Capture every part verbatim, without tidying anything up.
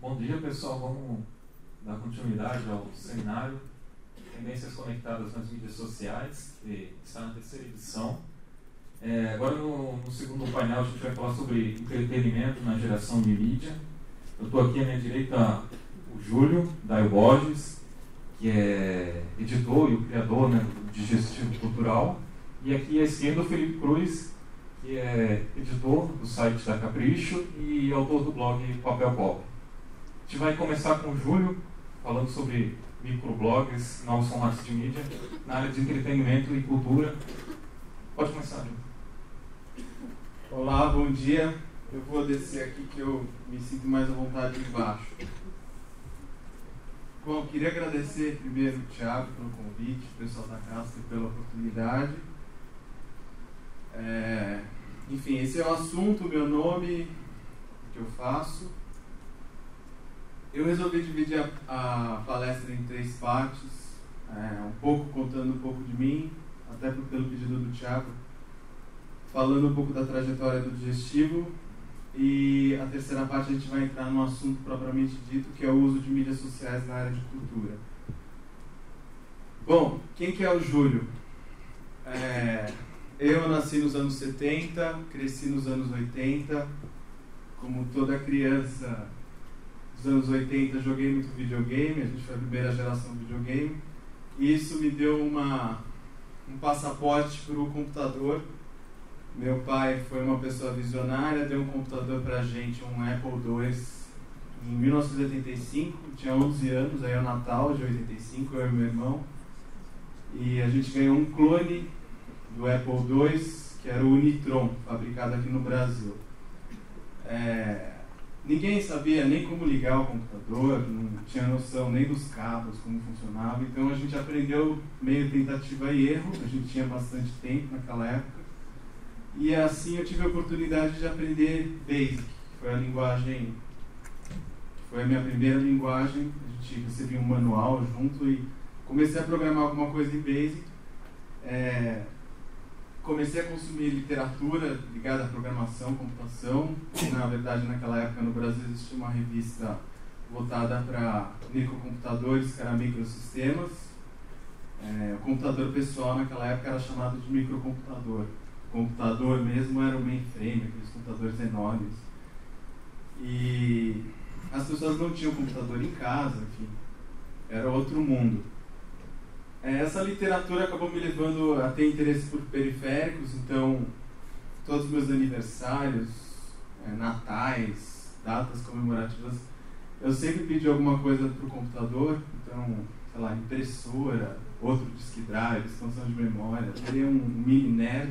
Bom dia, pessoal. Vamos dar continuidade ao seminário Tendências Conectadas nas Mídias Sociais, que está na terceira edição. É, agora, no, no segundo painel, a gente vai falar sobre entretenimento na geração de mídia. Eu estou aqui à minha direita o Júlio Daio Borges, que é editor e o criador, né, do Digestivo Cultural. E aqui à esquerda o Felipe Cruz, que é editor do site da Capricho e autor do blog Papel Pop. A gente vai começar com o Júlio, falando sobre microblogs, novos formatos de mídia, na área de entretenimento e cultura. Pode começar, Júlio. Olá, bom dia. Eu vou descer aqui que eu me sinto mais à vontade embaixo. Bom, queria agradecer primeiro o Thiago pelo convite, o pessoal da Casper pela oportunidade. É, enfim, esse é o assunto, o meu nome, o que eu faço. Eu resolvi dividir a, a palestra em três partes, é, um pouco contando um pouco de mim, até pelo pedido do Thiago, falando um pouco da trajetória do Digestivo, e a terceira parte a gente vai entrar no assunto propriamente dito, que é o uso de mídias sociais na área de cultura. Bom, quem que é o Júlio? É, eu nasci nos anos setenta, cresci nos anos oitenta, como toda criança dos anos oitenta, joguei muito videogame, a gente foi a primeira geração de videogame, e isso me deu uma, um passaporte para o computador. Meu pai foi uma pessoa visionária, deu um computador para a gente, um Apple dois, em mil novecentos e oitenta e cinco, tinha onze anos, aí é o Natal de oitenta e cinco, eu e meu irmão, e a gente ganhou um clone do Apple dois, que era o Unitron, fabricado aqui no Brasil. É... Ninguém sabia nem como ligar o computador, não tinha noção nem dos cabos, como funcionava, então a gente aprendeu meio tentativa e erro, a gente tinha bastante tempo naquela época, e assim eu tive a oportunidade de aprender Basic, que foi a linguagem, foi a minha primeira linguagem, a gente recebia um manual junto e comecei a programar alguma coisa em Basic. É, Comecei a consumir literatura ligada à programação, computação. Na verdade, naquela época no Brasil existia uma revista voltada para microcomputadores, que era microsistemas. É, o computador pessoal naquela época era chamado de microcomputador. O computador mesmo era o mainframe, aqueles computadores enormes. E as pessoas não tinham computador em casa, enfim, era outro mundo. Essa literatura acabou me levando a ter interesse por periféricos, então todos os meus aniversários, é, natais, datas comemorativas, eu sempre pedi alguma coisa para o computador, então, sei lá, impressora, outro disk drive, expansão de memória, eu seria um mini nerd,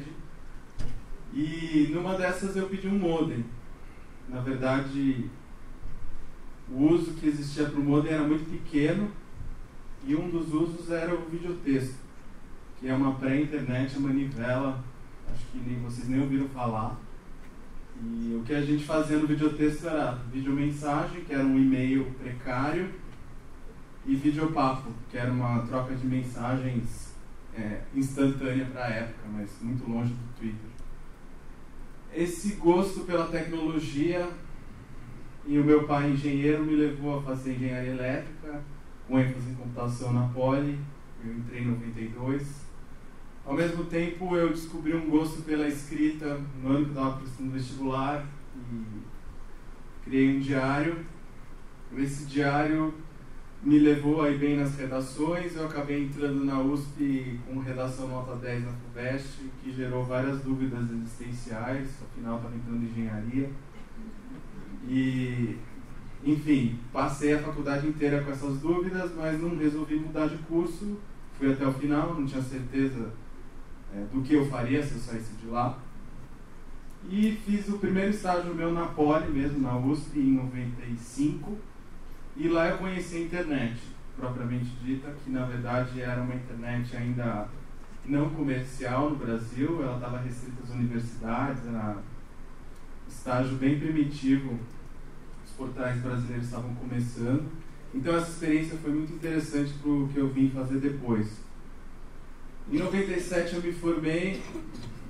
e numa dessas eu pedi um modem. Na verdade, o uso que existia para o modem era muito pequeno, e um dos usos era o videotexto, que é uma pré-internet, a manivela, acho que nem, vocês nem ouviram falar. E o que a gente fazia no videotexto era videomensagem, que era um e-mail precário, e videopapo, que era uma troca de mensagens é, instantânea para a época, mas muito longe do Twitter. Esse gosto pela tecnologia e o meu pai engenheiro me levou a fazer engenharia elétrica, com ênfase em computação na Poli. Eu entrei em noventa e dois. Ao mesmo tempo, eu descobri um gosto pela escrita no ano que eu estava prestando vestibular e criei um diário. Esse diário me levou a ir bem nas redações. Eu acabei entrando na U S P com redação nota dez na FUVEST, que gerou várias dúvidas existenciais. Afinal, estava entrando em engenharia. E... Enfim, passei a faculdade inteira com essas dúvidas, mas não resolvi mudar de curso. Fui até o final, não tinha certeza é, do que eu faria se eu saísse de lá. E fiz o primeiro estágio meu na Poli, mesmo na U S P, em noventa e cinco. E lá eu conheci a internet, propriamente dita, que na verdade era uma internet ainda não comercial no Brasil. Ela estava restrita às universidades, era um estágio bem primitivo. Portais brasileiros estavam começando, então essa experiência foi muito interessante para o que eu vim fazer depois. Em noventa e sete eu me formei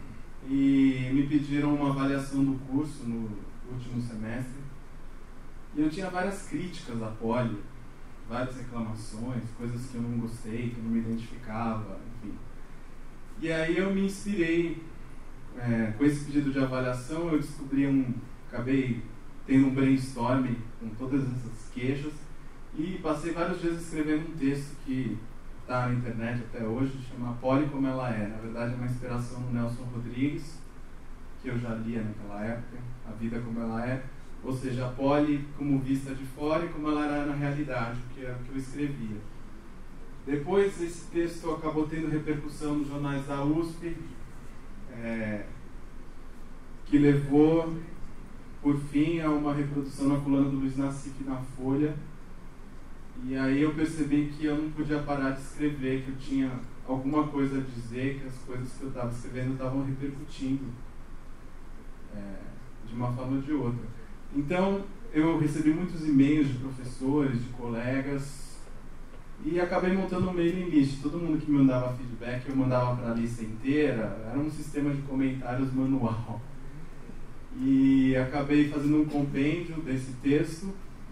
e me pediram uma avaliação do curso no último semestre, E eu tinha várias críticas à Poli, várias reclamações, coisas que eu não gostei, que eu não me identificava, enfim. E aí eu me inspirei, é, com esse pedido de avaliação, eu descobri um, acabei tendo um brainstorming com todas essas queixas e passei vários dias escrevendo um texto que está na internet até hoje, chama Poli Como Ela É. Na verdade é uma inspiração no Nelson Rodrigues, que eu já lia naquela época, A Vida Como Ela É, ou seja, a Poli como vista de fora e como ela era na realidade, que era o que eu escrevia. Depois esse texto acabou tendo repercussão nos jornais da U S P, é, que levou por fim a uma reprodução na coluna do Luiz Nassif na Folha. E aí eu percebi que eu não podia parar de escrever, que eu tinha alguma coisa a dizer, que as coisas que eu estava escrevendo estavam repercutindo é, de uma forma ou de outra. Então eu recebi muitos e-mails de professores, de colegas, e acabei montando um mailing list. Todo mundo que me mandava feedback, eu mandava para a lista inteira. Era um sistema de comentários manual. E acabei fazendo um compêndio desse texto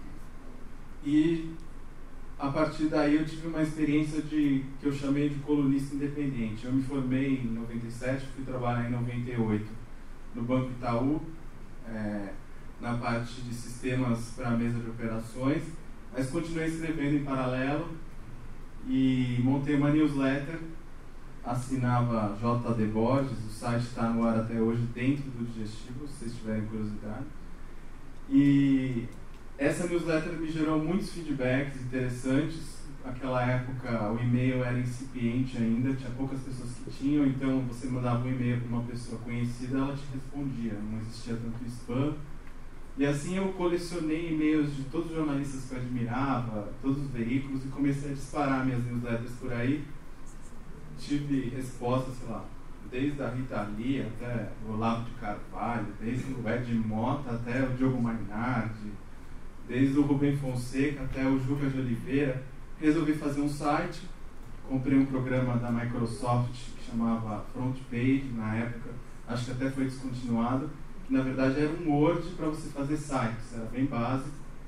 e a partir daí eu tive uma experiência de, que eu chamei de colunista independente. Eu me formei em noventa e sete, fui trabalhar em noventa e oito no Banco Itaú, é, na parte de sistemas para a mesa de operações, mas continuei escrevendo em paralelo e montei uma newsletter, assinava J D Borges, o site está no ar até hoje dentro do Digestivo, se vocês tiverem curiosidade. E essa newsletter me gerou muitos feedbacks interessantes. Naquela época o e-mail era incipiente ainda, tinha poucas pessoas que tinham, então você mandava um e-mail para uma pessoa conhecida, ela te respondia, não existia tanto spam. E assim eu colecionei e-mails de todos os jornalistas que eu admirava, todos os veículos, e comecei a disparar minhas newsletters por aí. Tive respostas, sei lá, desde a Rita Lee até o Olavo de Carvalho, desde o Ed Mota até o Diogo Mainardi, desde o Rubem Fonseca até o Juca de Oliveira. Resolvi fazer um site, comprei um programa da Microsoft que chamava FrontPage na época, acho que até foi descontinuado, que na verdade era um Word para você fazer sites, era bem básico.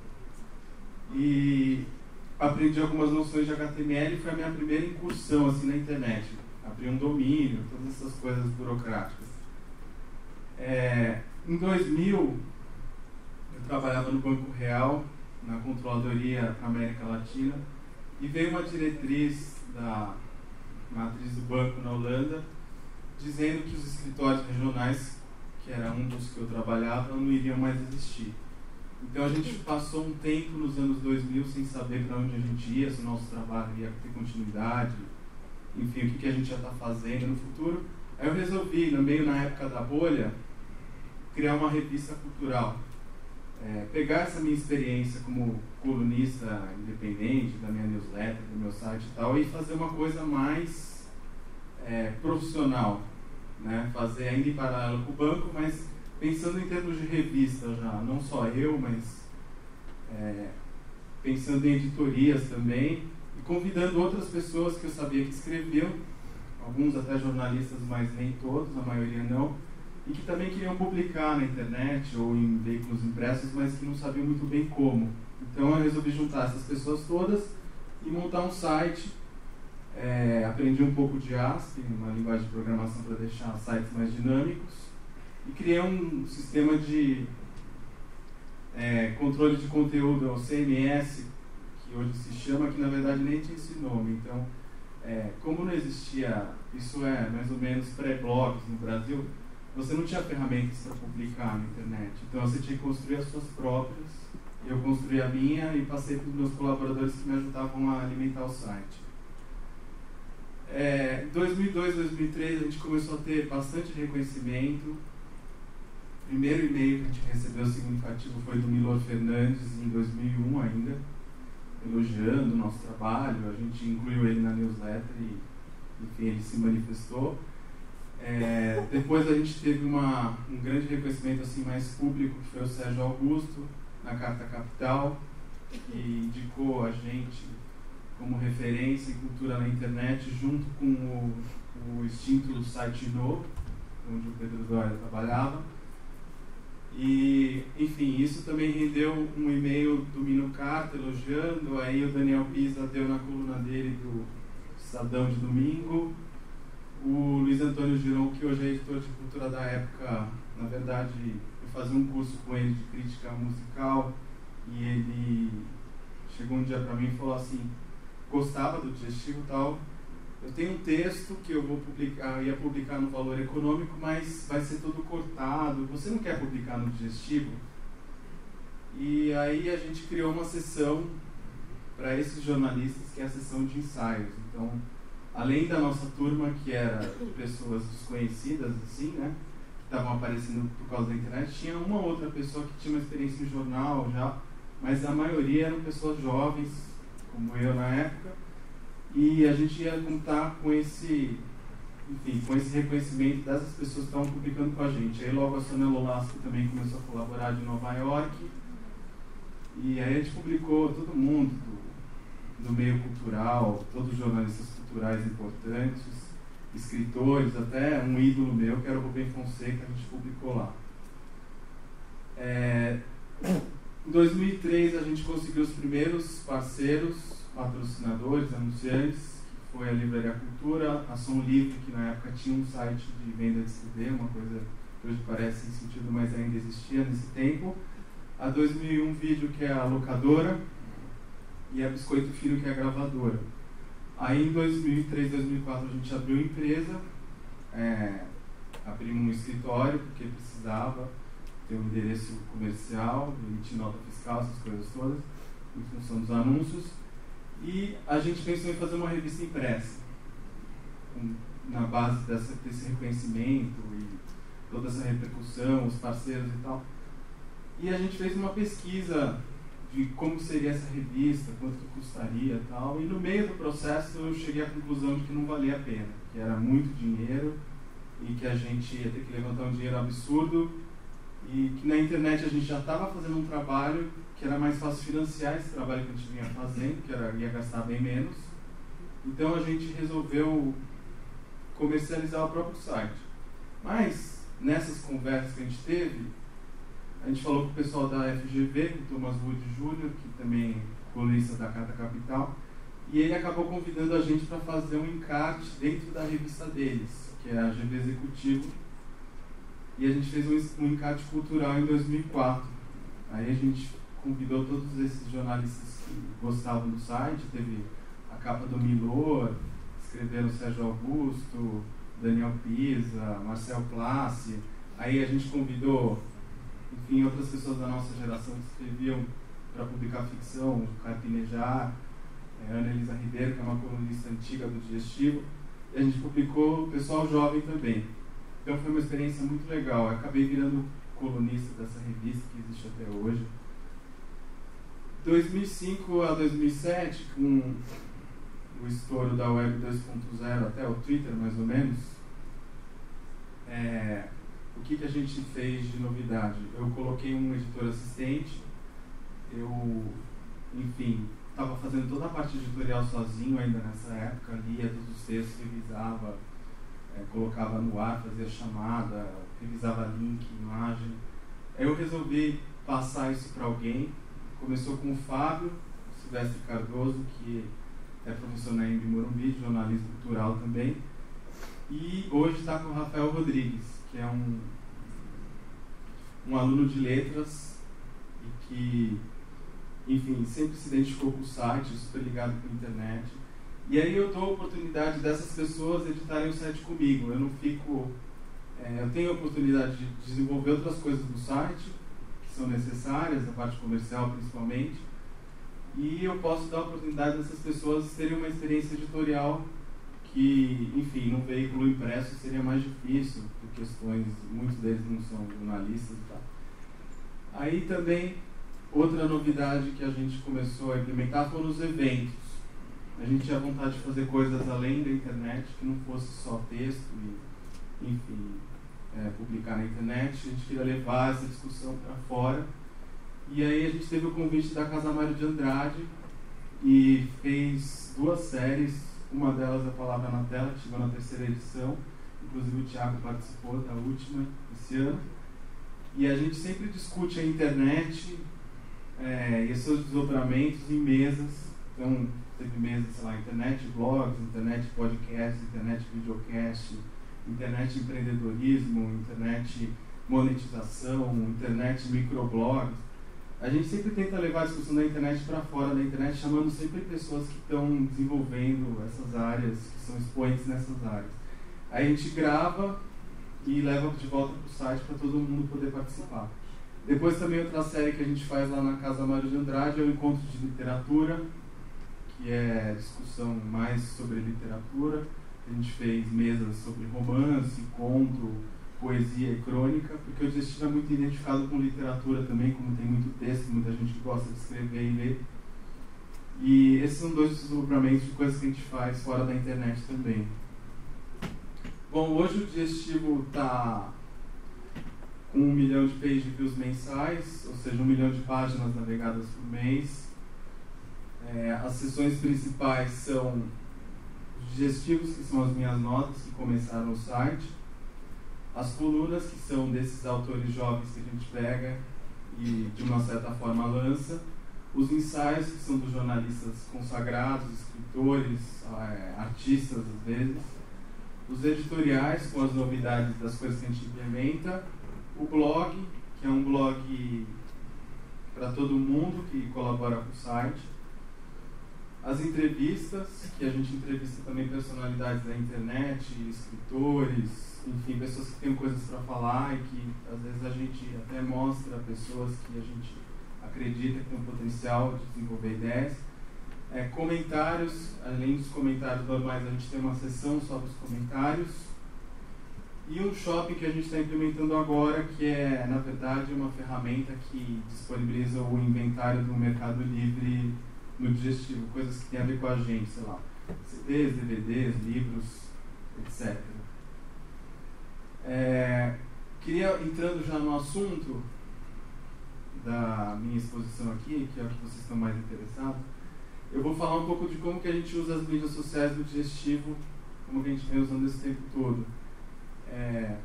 E aprendi algumas noções de H T M L e foi a minha primeira incursão assim, na internet. Abri um domínio, todas essas coisas burocráticas. É, em dois mil, eu trabalhava no Banco Real, na Controladoria América Latina, e veio uma diretriz da matriz do banco na Holanda, dizendo que os escritórios regionais, que era um dos que eu trabalhava, não iriam mais existir. Então a gente passou um tempo nos anos dois mil sem saber para onde a gente ia, se o nosso trabalho ia ter continuidade, enfim, o que, que a gente ia estar fazendo no futuro. Aí eu resolvi, no meio na época da bolha, criar uma revista cultural. É, pegar essa minha experiência como colunista independente, da minha newsletter, do meu site e tal, e fazer uma coisa mais é, profissional, né? Fazer ainda em paralelo com o banco, mas pensando em termos de revista já, não só eu, mas é, pensando em editorias também, e convidando outras pessoas que eu sabia que escreviam, alguns até jornalistas, mas nem todos, a maioria não, e que também queriam publicar na internet ou em veículos impressos, mas que não sabiam muito bem como. Então eu resolvi juntar essas pessoas todas e montar um site. É, aprendi um pouco de A S P, uma linguagem de programação para deixar sites mais dinâmicos, e criei um sistema de é, controle de conteúdo, o C M S, que hoje se chama, que na verdade nem tinha esse nome. Então, é, como não existia, isso é mais ou menos pré-blogs no Brasil, você não tinha ferramentas para publicar na internet, então você tinha que construir as suas próprias. Eu construí a minha e passei para os meus colaboradores que me ajudavam a alimentar o site. É, em dois mil e dois, dois mil e três a gente começou a ter bastante reconhecimento. O primeiro e-mail que a gente recebeu significativo foi do Milor Fernandes em dois mil e um ainda, elogiando o nosso trabalho. A gente incluiu ele na newsletter e, enfim, ele se manifestou. É, depois a gente teve uma, um grande reconhecimento assim, mais público, que foi o Sérgio Augusto, na Carta Capital, que indicou a gente como referência em cultura na internet, junto com o, o extinto site novo, onde o Pedro Dória trabalhava. E, enfim, isso também rendeu um e-mail do Mino Carta elogiando, aí o Daniel Pisa deu na coluna dele do Estadão de domingo, o Luiz Antônio Giron, que hoje é editor de cultura da época, na verdade, eu fazia um curso com ele de crítica musical, e ele chegou um dia para mim e falou assim, gostava do Digestivo e tal, eu tenho um texto que eu vou publicar, ia publicar no Valor Econômico, mas vai ser todo cortado, você não quer publicar no Digestivo? E aí a gente criou uma sessão para esses jornalistas, que é a sessão de ensaios. Então, além da nossa turma, que era pessoas desconhecidas, assim, né, que estavam aparecendo por causa da internet, tinha uma outra pessoa que tinha uma experiência em jornal já, mas a maioria eram pessoas jovens, como eu na época, e a gente ia contar com esse, enfim, com esse reconhecimento dessas pessoas que estavam publicando com a gente. Aí logo a Sônia Lolasco também começou a colaborar de Nova York, e aí a gente publicou todo mundo do, do meio cultural, todos os jornalistas culturais importantes, escritores, até um ídolo meu, que era o Rubem Fonseca, a gente publicou lá. É, em dois mil e três a gente conseguiu os primeiros parceiros, patrocinadores, anunciantes, que foi a Livraria Cultura, a Som Livre, que na época tinha um site de venda de C D, uma coisa que hoje parece sem sentido, mas ainda existia nesse tempo. A dois mil e um Vídeo, que é a locadora, e a Biscoito Filho, que é a gravadora. Aí em dois mil e três, dois mil e quatro a gente abriu empresa, é, abrimos um escritório, porque precisava ter um endereço comercial, emitir nota fiscal, essas coisas todas, em função dos anúncios. E a gente pensou em fazer uma revista impressa, com, na base dessa, desse reconhecimento e toda essa repercussão, os parceiros e tal. E a gente fez uma pesquisa de como seria essa revista, quanto que custaria e tal, e no meio do processo eu cheguei à conclusão de que não valia a pena, que era muito dinheiro e que a gente ia ter que levantar um dinheiro absurdo e que na internet a gente já estava fazendo um trabalho que era mais fácil financiar esse trabalho que a gente vinha fazendo, que era, ia gastar bem menos. Então a gente resolveu comercializar o próprio site. Mas nessas conversas que a gente teve, a gente falou com o pessoal da F G V, com o Thomas Wood Júnior, que também é colunista da Carta Capital, e ele acabou convidando a gente para fazer um encarte dentro da revista deles, que é a G V Executivo, e a gente fez um, um encarte cultural em dois mil e quatro. Aí a gente convidou todos esses jornalistas que gostavam do site, teve a capa do Milor, escreveram Sérgio Augusto, Daniel Pisa, Marcel Place, aí a gente convidou, enfim, outras pessoas da nossa geração que escreviam para publicar ficção, o Carpinejar, é, Ana Elisa Ribeiro, que é uma colunista antiga do Digestivo, e a gente publicou o pessoal jovem também. Então foi uma experiência muito legal. Eu acabei virando colunista dessa revista que existe até hoje. dois mil e cinco a dois mil e sete, com o estouro da Web dois ponto zero até o Twitter, mais ou menos, é, o que, que a gente fez de novidade? Eu coloquei um editor assistente, eu, enfim, estava fazendo toda a parte editorial sozinho ainda nessa época, lia todos os textos, revisava, é, colocava no ar, fazia chamada, revisava link, imagem. Aí eu resolvi passar isso para alguém. Começou com o Fábio Silvestre Cardoso, que é professor na Embi Morumbi, de jornalismo cultural também. E hoje está com o Rafael Rodrigues, que é um, um aluno de letras e que, enfim, sempre se identificou com o site, super ligado com a internet. E aí eu dou a oportunidade dessas pessoas editarem o site comigo. Eu não fico... É, eu tenho a oportunidade de desenvolver outras coisas no site, que são necessárias, a parte comercial principalmente, e eu posso dar a oportunidade dessas pessoas terem uma experiência editorial que, enfim, num veículo impresso seria mais difícil, por questões, muitos deles não são jornalistas e tal. Aí também, outra novidade que a gente começou a implementar foram os eventos. A gente tinha vontade de fazer coisas além da internet, que não fosse só texto e, enfim, é, publicar na internet. A gente queria levar essa discussão para fora. E aí a gente teve o convite da Casa Mário de Andrade e fez duas séries, uma delas A Palavra na Tela, que chegou na terceira edição, inclusive o Thiago participou da última esse ano. E a gente sempre discute a internet é, e seus desdobramentos em mesas. Então, teve mesas, sei lá, internet blogs, internet podcast, internet videocast, internet empreendedorismo, internet monetização, internet microblogs. A gente sempre tenta levar a discussão da internet para fora da internet, chamando sempre pessoas que estão desenvolvendo essas áreas, que são expoentes nessas áreas. Aí a gente grava e leva de volta para o site para todo mundo poder participar. Depois também outra série que a gente faz lá na Casa Mário de Andrade é o Encontro de Literatura, que é discussão mais sobre literatura. A gente fez mesas sobre romance, conto, poesia e crônica, porque o Digestivo é muito identificado com literatura também, como tem muito texto, muita gente que gosta de escrever e ler. E esses são dois desdobramentos de coisas que a gente faz fora da internet também. Bom, hoje o Digestivo está com um milhão de page views mensais, ou seja, um milhão de páginas navegadas por mês. É, as sessões principais são os digestivos, que são as minhas notas que começaram no site. As colunas, que são desses autores jovens que a gente pega e, de uma certa forma, lança. Os ensaios, que são dos jornalistas consagrados, escritores, artistas, às vezes. Os editoriais, com as novidades das coisas que a gente implementa. O blog, que é um blog para todo mundo que colabora com o site. As entrevistas, que a gente entrevista também personalidades da internet, escritores, enfim, pessoas que têm coisas para falar e que às vezes a gente até mostra pessoas que a gente acredita que tem um potencial de desenvolver ideias. É, comentários, além dos comentários normais, a gente tem uma seção só dos comentários. E um shopping que a gente está implementando agora, que é, na verdade, uma ferramenta que disponibiliza o inventário do Mercado Livre no Digestivo, coisas que tem a ver com a gente, sei lá, C Ds, D V Ds, livros, etcétera. É, queria, entrando já no assunto da minha exposição aqui, que é o que vocês estão mais interessados, eu vou falar um pouco de como que a gente usa as mídias sociais do Digestivo, como que a gente vem usando esse tempo todo. É,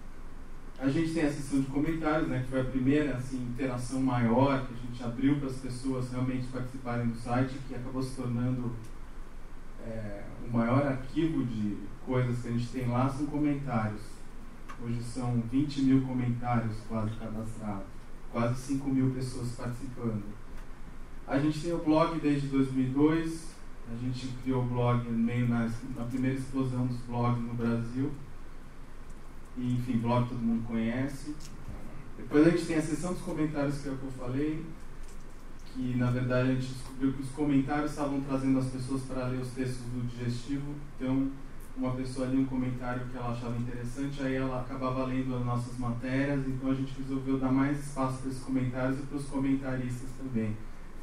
a gente tem a seção de comentários, né, que foi a primeira assim, interação maior que a gente abriu para as pessoas realmente participarem do site, que acabou se tornando é, o maior arquivo de coisas que a gente tem lá, são comentários. Hoje são vinte mil comentários quase cadastrados, quase cinco mil pessoas participando. A gente tem o blog desde dois mil e dois, a gente criou o blog meio na, na primeira explosão dos blogs no Brasil. E, enfim, blog todo mundo conhece. Depois a gente tem a seção dos comentários, que é o que eu falei, que na verdade a gente descobriu que os comentários estavam trazendo as pessoas para ler os textos do Digestivo. Então, uma pessoa lia um comentário que ela achava interessante, aí ela acabava lendo as nossas matérias, então a gente resolveu dar mais espaço para esses comentários e para os comentaristas também.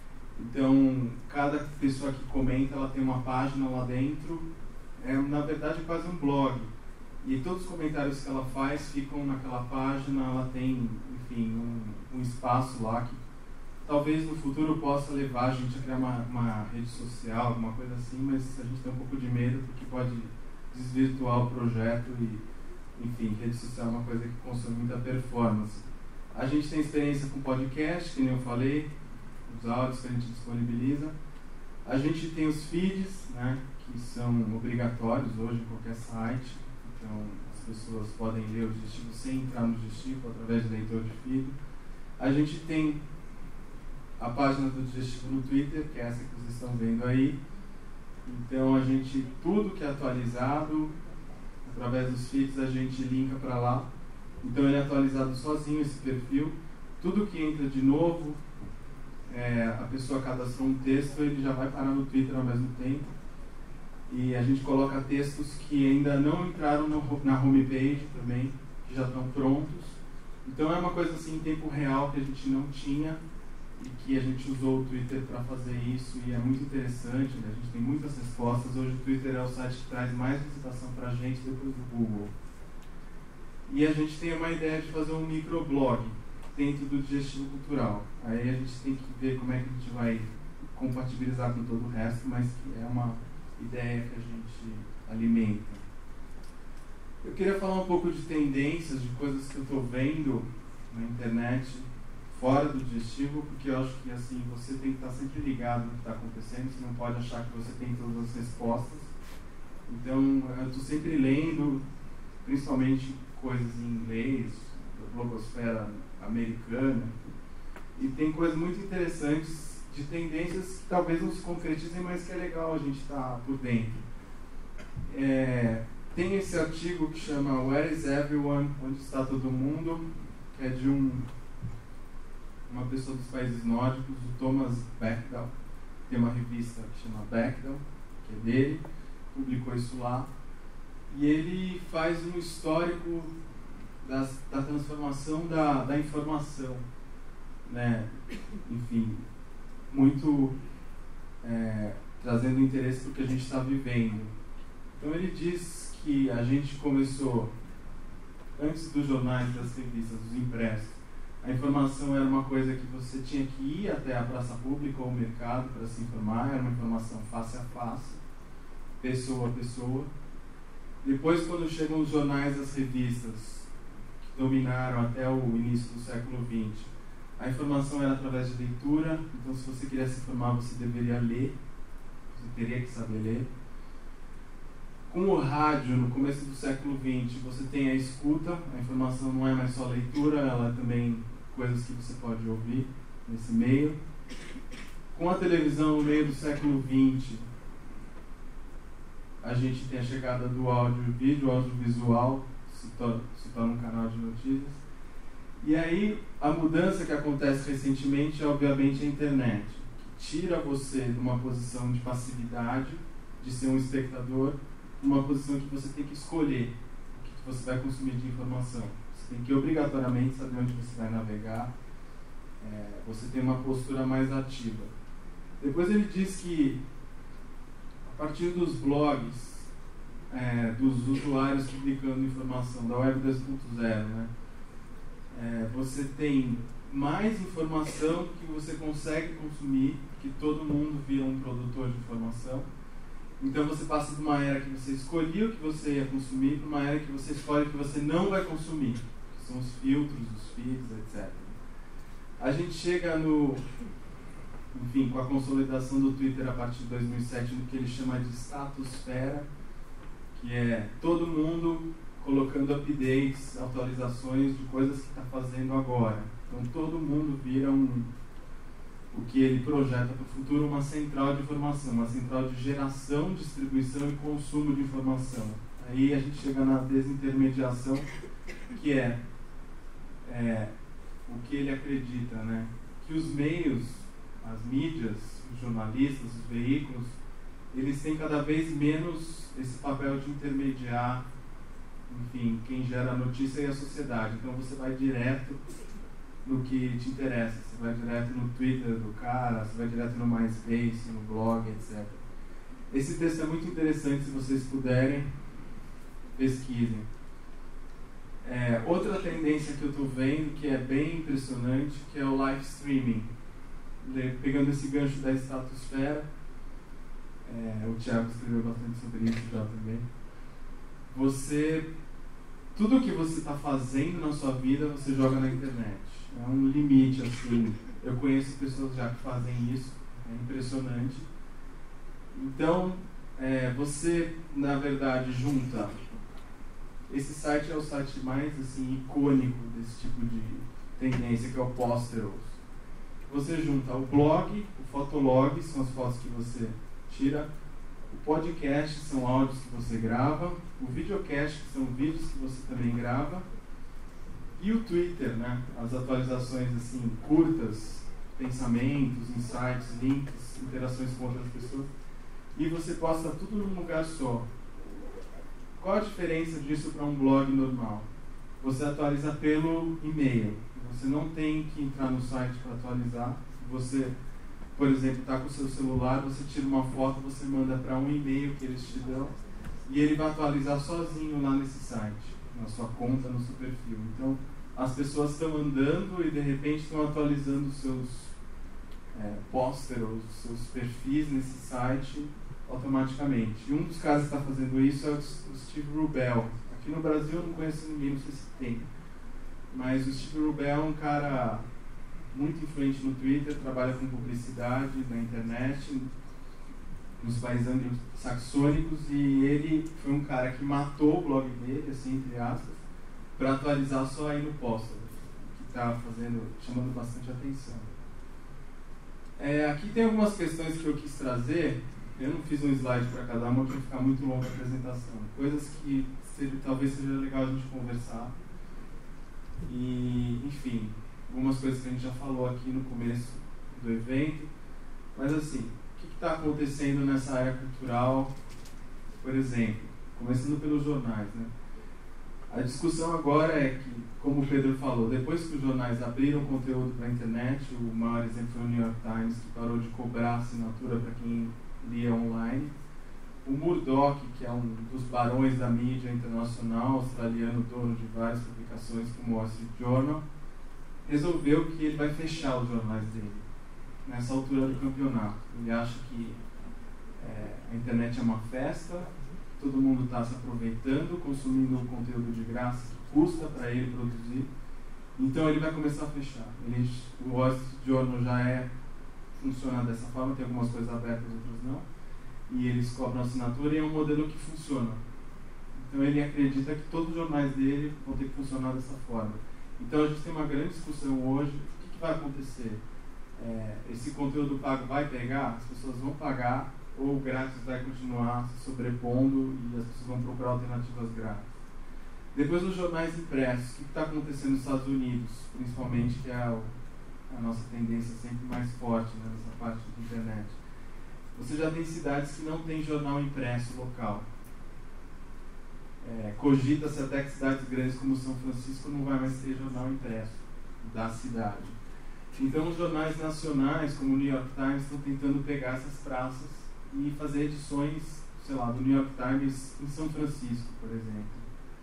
Então, cada pessoa que comenta, ela tem uma página lá dentro, é na verdade quase um blog. E todos os comentários que ela faz ficam naquela página, ela tem, enfim, um, um espaço lá que talvez no futuro possa levar a gente a criar uma, uma rede social, alguma coisa assim, mas a gente tem um pouco de medo porque pode desvirtuar o projeto e, enfim, rede social é uma coisa que consome muita performance. A gente tem experiência com podcast, que nem eu falei, os áudios que a gente disponibiliza. A gente tem os feeds, né, que são obrigatórios hoje em qualquer site. Então, as pessoas podem ler o Digestivo sem entrar no Digestivo, através de leitor de feed. A gente tem a página do Digestivo no Twitter, que é essa que vocês estão vendo aí. Então, a gente, tudo que é atualizado, através dos feeds, a gente linka para lá. Então, ele é atualizado sozinho, esse perfil. Tudo que entra de novo, é, a pessoa cadastrou um texto, ele já vai parar no Twitter ao mesmo tempo. E a gente coloca textos que ainda não entraram no, na homepage também, que já estão prontos. Então é uma coisa assim em tempo real que a gente não tinha e que a gente usou o Twitter para fazer isso e é muito interessante, né? A gente tem muitas respostas. Hoje o Twitter é o site que traz mais visitação para a gente depois do Google. E a gente tem uma ideia de fazer um microblog dentro do Digestivo Cultural. Aí a gente tem que ver como é que a gente vai compatibilizar com todo o resto, mas que é uma ideia que a gente alimenta. Eu queria falar um pouco de tendências, de coisas que eu estou vendo na internet, fora do digestivo, porque eu acho que assim, você tem que estar sempre ligado no que está acontecendo, você não pode achar que você tem todas as respostas. Então, eu estou sempre lendo, principalmente coisas em inglês, da blogosfera americana, e tem coisas muito interessantes de tendências que talvez não se concretizem, mas que é legal a gente estar por dentro. É, tem esse artigo que chama Where is Everyone? Onde está todo mundo? Que é de um, uma pessoa dos países nórdicos, o Thomas Bechdel. Tem uma revista que chama Bechdel, que é dele, publicou isso lá. E ele faz um histórico das, da transformação da, da informação, né? Enfim, muito é, trazendo interesse para o que a gente está vivendo. Então ele diz que a gente começou, antes dos jornais, das revistas, dos impressos, a informação era uma coisa que você tinha que ir até a praça pública ou o mercado para se informar, era uma informação face a face, pessoa a pessoa. Depois, quando chegam os jornais, as revistas, que dominaram até o início do século vinte, a informação era através de leitura, então se você queria se informar, você deveria ler, você teria que saber ler. Com o rádio, no começo do século vinte, você tem a escuta, a informação não é mais só leitura, ela é também coisas que você pode ouvir nesse meio. Com a televisão, no meio do século vinte, a gente tem a chegada do áudio e vídeo, o audiovisual se torna, se torna um canal de notícias. E aí, a mudança que acontece recentemente é, obviamente, a internet, que tira você de uma posição de passividade, de ser um espectador, uma posição que você tem que escolher o que você vai consumir de informação. Você tem que obrigatoriamente saber onde você vai navegar, é, você tem uma postura mais ativa. Depois ele diz que, a partir dos blogs, é, dos usuários publicando informação, da Web dois ponto zero, né, é, você tem mais informação que você consegue consumir, que todo mundo vira um produtor de informação. Então você passa de uma era que você escolhia o que você ia consumir para uma era que você escolhe o que você não vai consumir, que são os filtros, os feeds, etcétera. A gente chega no, enfim, com a consolidação do Twitter a partir de dois mil e sete, no que ele chama de statosfera, que é todo mundo colocando updates, atualizações de coisas que está fazendo agora. Então todo mundo vira um... o que ele projeta para o futuro, uma central de informação, uma central de geração, distribuição e consumo de informação. Aí a gente chega na desintermediação, que é, é o que ele acredita, né? Que os meios, as mídias, os jornalistas, os veículos, eles têm cada vez menos esse papel de intermediar, enfim, quem gera a notícia e a sociedade. Então você vai direto no que te interessa, você vai direto no Twitter do cara, você vai direto no MySpace, no blog, etcétera. Esse texto é muito interessante, se vocês puderem, pesquisem. É, outra tendência que eu estou vendo, que é bem impressionante, que é o live streaming. Pegando esse gancho da estratosfera, é, o Thiago escreveu bastante sobre isso já também. Você, tudo que você está fazendo na sua vida, você joga na internet. É um limite, assim. Eu conheço pessoas já que fazem isso, é impressionante. Então, é, você, na verdade, junta... Esse site é o site mais, assim, icônico desse tipo de tendência, que é o Posteros. Você junta o blog, o fotolog, são as fotos que você tira, o podcast, são áudios que você grava, o videocast, que são vídeos que você também grava, e o Twitter, né? As atualizações assim, curtas, pensamentos, insights, links, interações com outras pessoas, e você posta tudo num lugar só. Qual a diferença disso para um blog normal? Você atualiza pelo e-mail, você não tem que entrar no site para atualizar. Você, por exemplo, está com o seu celular, você tira uma foto, você manda para um e-mail que eles te dão, e ele vai atualizar sozinho lá nesse site, na sua conta, no seu perfil. Então, as pessoas estão andando e de repente estão atualizando os seus é, posters, os seus perfis nesse site automaticamente. E um dos caras que está fazendo isso é o Steve Rubel. Aqui no Brasil eu não conheço ninguém, não sei se tem. mas o Steve Rubel é um cara muito influente no Twitter, trabalha com publicidade na internet, nos países anglo-saxônicos, e ele foi um cara que matou o blog dele, assim, entre aspas, para atualizar só aí no Postal, que está fazendo, chamando bastante atenção. É, aqui tem algumas questões que eu quis trazer. Eu não fiz um slide para cada uma, porque vai ficar muito longa a apresentação. Coisas que seja, talvez seja legal a gente conversar. E, enfim, algumas coisas que a gente já falou aqui no começo do evento. Mas, assim, o que está acontecendo nessa área cultural, por exemplo? Começando pelos jornais, né? A discussão agora é que, como o Pedro falou, depois que os jornais abriram conteúdo para a internet, o maior exemplo foi o New York Times, que parou de cobrar assinatura para quem lia online. O Murdoch, que é um dos barões da mídia internacional, australiano, dono de várias publicações como o Wall Street Journal, resolveu que ele vai fechar os jornais dele nessa altura do campeonato. Ele acha que é, a internet é uma festa, todo mundo está se aproveitando, consumindo um conteúdo de graça que custa para ele produzir, então ele vai começar a fechar. Ele, o Wall Street Journal já é, funciona dessa forma, tem algumas coisas abertas, outras não, e eles cobram assinatura e é um modelo que funciona. Então ele acredita que todos os jornais dele vão ter que funcionar dessa forma. Então a gente tem uma grande discussão hoje. O que, que vai acontecer? É, esse conteúdo pago vai pegar? As pessoas vão pagar ou o grátis vai continuar se sobrepondo e as pessoas vão procurar alternativas grátis? Depois os jornais impressos. O que está acontecendo nos Estados Unidos, principalmente, que é a, a nossa tendência sempre mais forte, né, nessa parte da internet? Você já tem cidades que não tem jornal impresso local. É, cogita-se até que cidades grandes como São Francisco não vai mais ter jornal impresso da cidade. Então os jornais nacionais, como o New York Times, estão tentando pegar essas praças e fazer edições, sei lá, do New York Times em São Francisco, por exemplo.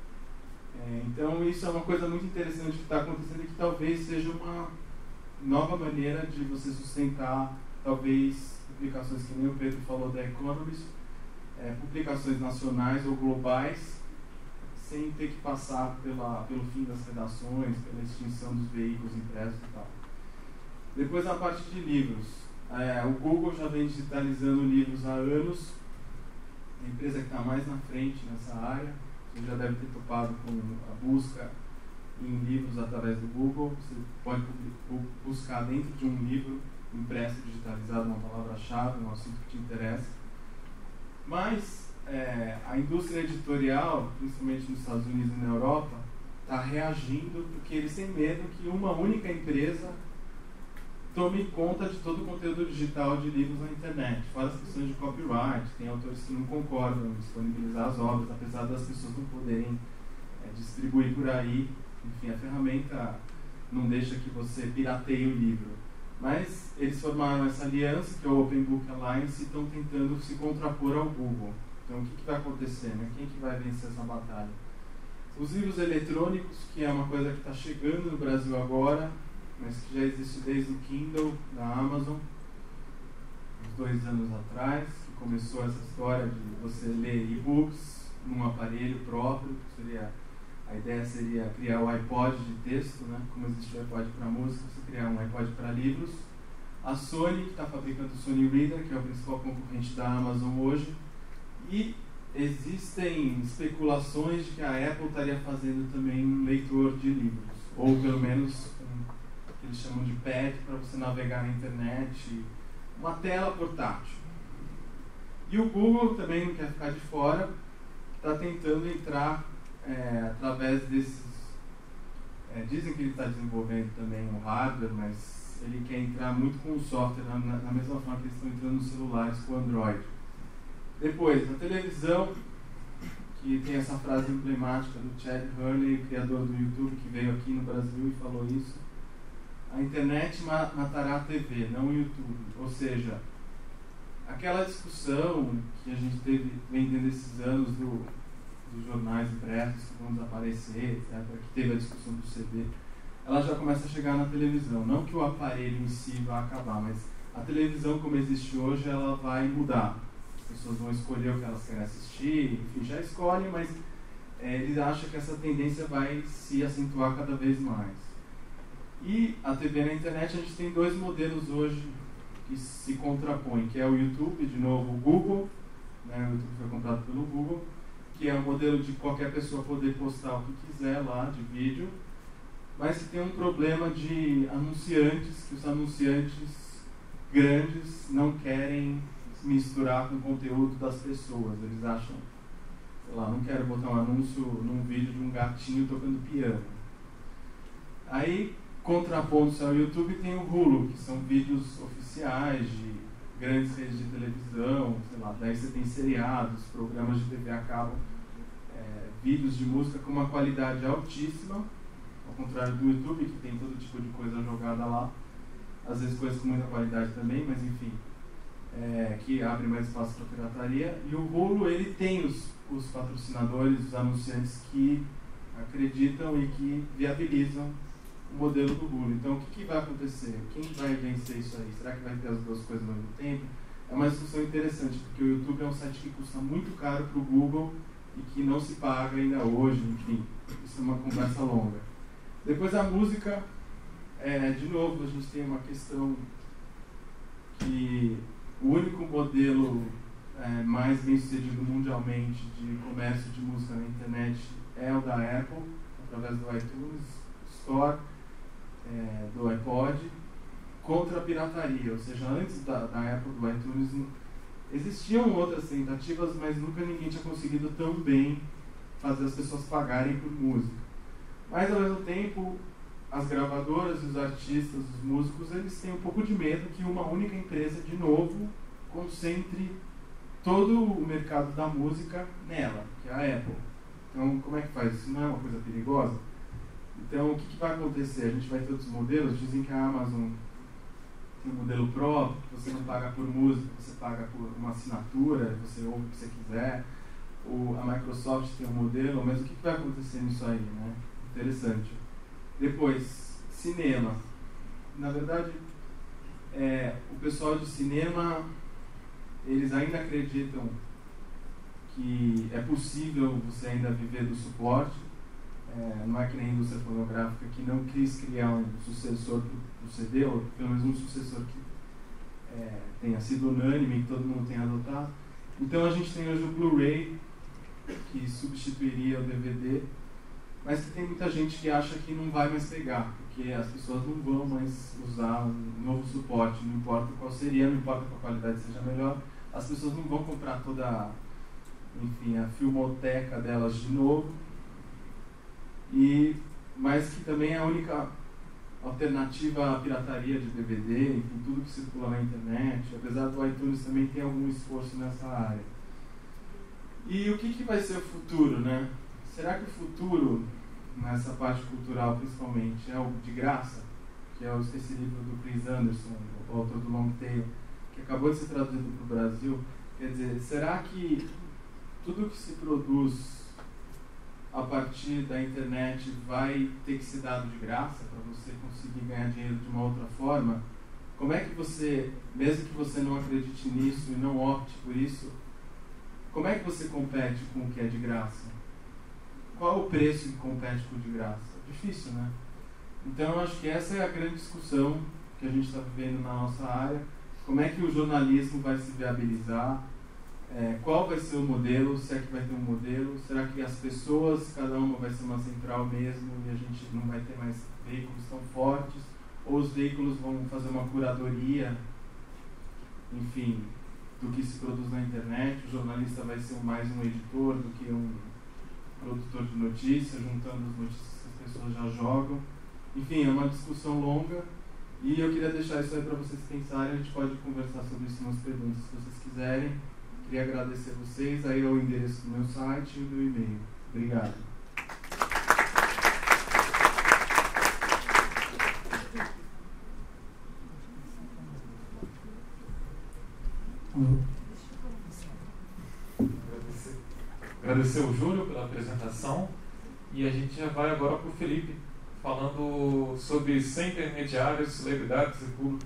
É, então isso é uma coisa muito interessante que está acontecendo e que talvez seja uma nova maneira de você sustentar, talvez, publicações que nem o Pedro falou da Economist, é, publicações nacionais ou globais, sem ter que passar pela, pelo fim das redações, pela extinção dos veículos impressos e tal. Depois a parte de livros. É, o Google já vem digitalizando livros há anos, a empresa que está mais na frente nessa área. Você já deve ter topado com a busca em livros através do Google. Você pode buscar dentro de um livro impresso, digitalizado, uma palavra-chave, um assunto que te interessa. Mas é, a indústria editorial, principalmente nos Estados Unidos e na Europa, está reagindo porque eles têm medo que uma única empresa tome conta de todo o conteúdo digital de livros na internet. Fora as questões de copyright, tem autores que não concordam em disponibilizar as obras, apesar das pessoas não poderem é, distribuir por aí. Enfim, a ferramenta não deixa que você pirateie o livro. Mas eles formaram essa aliança, que é o Open Book Alliance, e estão tentando se contrapor ao Google. Então, o que, que vai acontecer? Né? Quem que vai vencer essa batalha? Os livros eletrônicos, que é uma coisa que está chegando no Brasil agora, mas que já existe desde o Kindle da Amazon, uns dois anos atrás, que começou essa história de você ler e-books num aparelho próprio. Seria, a ideia seria criar o iPod de texto, né? Como existe o iPod para música, você criar um iPod para livros. A Sony, que está fabricando o Sony Reader, que é o principal concorrente da Amazon hoje, e existem especulações de que a Apple estaria fazendo também um leitor de livros, ou pelo menos que eles chamam de pad, para você navegar na internet, uma tela portátil. E o Google também não quer ficar de fora, está tentando entrar é, através desses... É, dizem que ele está desenvolvendo também o hardware, mas ele quer entrar muito com o software, na, na mesma forma que eles estão entrando nos celulares com o Android. Depois, a televisão, que tem essa frase emblemática do Chad Hurley, o criador do YouTube, que veio aqui no Brasil e falou isso: a internet matará a T V, não o YouTube. Ou seja, aquela discussão que a gente teve, vem tendo esses anos do, dos jornais impressos que vão desaparecer, etcétera, que teve a discussão do C D, ela já começa a chegar na televisão. Não que o aparelho em si vá acabar, mas a televisão como existe hoje, ela vai mudar. As pessoas vão escolher o que elas querem assistir, enfim, já escolhem, mas é, ele acha que essa tendência vai se acentuar cada vez mais. E a T V na internet, a gente tem dois modelos hoje que se contrapõem, que é o YouTube, de novo o Google, né, o YouTube foi comprado pelo Google, que é um modelo de qualquer pessoa poder postar o que quiser lá de vídeo, mas que tem um problema de anunciantes, que os anunciantes grandes não querem misturar com o conteúdo das pessoas. Eles acham, sei lá, não quero botar um anúncio num vídeo de um gatinho tocando piano. Aí, contrapondo-se ao YouTube, tem o Hulu, que são vídeos oficiais de grandes redes de televisão, sei lá, daí você tem seriados, programas de T V a cabo, é, vídeos de música com uma qualidade altíssima, ao contrário do YouTube, que tem todo tipo de coisa jogada lá, às vezes coisas com muita qualidade também, mas enfim, é, que abre mais espaço para pirataria. E o Hulu, ele tem os, os patrocinadores, os anunciantes que acreditam e que viabilizam o modelo do Hulu. Então, o que, que vai acontecer? Quem vai vencer isso aí? Será que vai ter as duas coisas ao mesmo tempo? É uma discussão interessante, porque o YouTube é um site que custa muito caro para o Google e que não se paga ainda hoje, enfim, isso é uma conversa longa. Depois a música, é, de novo, a gente tem uma questão que o único modelo é, mais bem sucedido mundialmente de comércio de música na internet é o da Apple, através do iTunes Store, é, do iPod, contra a pirataria. Ou seja, antes da, da Apple, do iTunes, existiam outras tentativas, mas nunca ninguém tinha conseguido tão bem fazer as pessoas pagarem por música. Mas, ao mesmo tempo, as gravadoras, os artistas, os músicos, eles têm um pouco de medo que uma única empresa, de novo, concentre todo o mercado da música nela, que é a Apple. Então, como é que faz? Isso não é uma coisa perigosa? Então, o que, que vai acontecer? A gente vai ter outros modelos. Dizem que a Amazon tem um modelo próprio, que você não paga por música, você paga por uma assinatura, você ouve o que você quiser. O, a Microsoft tem um modelo, mas o que, que vai acontecer nisso aí, né? Interessante. Depois, cinema. Na verdade, é, o pessoal de cinema, eles ainda acreditam que é possível você ainda viver do suporte. É, não é que nem a indústria fonográfica, que não quis criar um sucessor do C D, ou pelo menos um sucessor que é, tenha sido unânime e que todo mundo tenha adotado. Então a gente tem hoje o Blu-ray, que substituiria o D V D, mas que tem muita gente que acha que não vai mais pegar, porque as pessoas não vão mais usar um novo suporte, não importa qual seria, não importa que a qualidade seja melhor, as pessoas não vão comprar toda, enfim, a filmoteca delas de novo. E, mas que também é a única alternativa à pirataria de D V D, enfim, tudo que circula na internet, apesar do iTunes também ter algum esforço nessa área. E o que, que vai ser o futuro, né? Será que o futuro, nessa parte cultural principalmente, é o de graça? Que é o esse livro do Chris Anderson, o autor do Long Tail, que acabou de ser traduzido para o Brasil. Quer dizer, será que tudo que se produz a partir da internet vai ter que ser dado de graça para você conseguir ganhar dinheiro de uma outra forma? Como é que você, mesmo que você não acredite nisso e não opte por isso, como é que você compete com o que é de graça? Qual o preço que compete com o de graça? Difícil, né? Então, eu acho que essa é a grande discussão que a gente está vivendo na nossa área. Como é que o jornalismo vai se viabilizar? É, qual vai ser o modelo? Se é que vai ter um modelo? Será que as pessoas, cada uma vai ser uma central mesmo e a gente não vai ter mais veículos tão fortes? Ou os veículos vão fazer uma curadoria, enfim, do que se produz na internet? O jornalista vai ser mais um editor do que um produtor de notícias, juntando as notícias que as pessoas já jogam. Enfim, é uma discussão longa e eu queria deixar isso aí para vocês pensarem. A gente pode conversar sobre isso nas perguntas se vocês quiserem. Queria agradecer a vocês, aí é o endereço do meu site e do meu e-mail. Obrigado. Agradecer, agradecer ao Júlio pela apresentação e a gente já vai agora para o Felipe, falando sobre cem intermediários, celebridades e público.